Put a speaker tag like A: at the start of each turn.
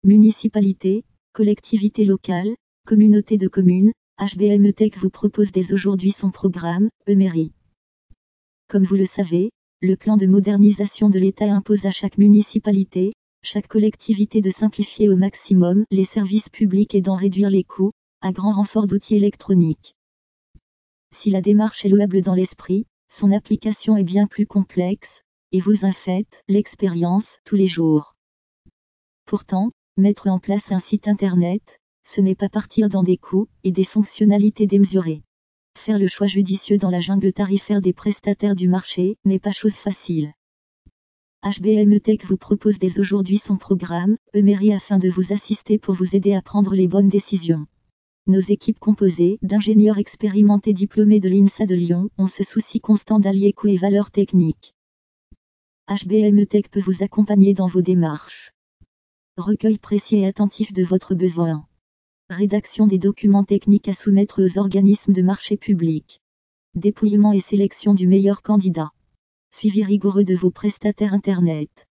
A: Municipalité, collectivité locale, communauté de communes, HBM Tech vous propose dès aujourd'hui son programme, E-Mairie. Comme vous le savez, le plan de modernisation de l'État impose à chaque municipalité, chaque collectivité de simplifier au maximum les services publics et d'en réduire les coûts, à grand renfort d'outils électroniques. Si la démarche est louable dans l'esprit, son application est bien plus complexe, et vous en faites l'expérience tous les jours. Pourtant, mettre en place un site internet, ce n'est pas partir dans des coûts et des fonctionnalités démesurées. Faire le choix judicieux dans la jungle tarifaire des prestataires du marché n'est pas chose facile. HBM Tech vous propose dès aujourd'hui son programme, E-Mairie afin de vous assister pour vous aider à prendre les bonnes décisions. Nos équipes composées d'ingénieurs expérimentés diplômés de l'INSA de Lyon ont ce souci constant d'allier coûts et valeurs techniques. HBM Tech peut vous accompagner dans vos démarches. Recueil précis et attentif de votre besoin. Rédaction des documents techniques à soumettre aux organismes de marché public. Dépouillement et sélection du meilleur candidat. Suivi rigoureux de vos prestataires Internet.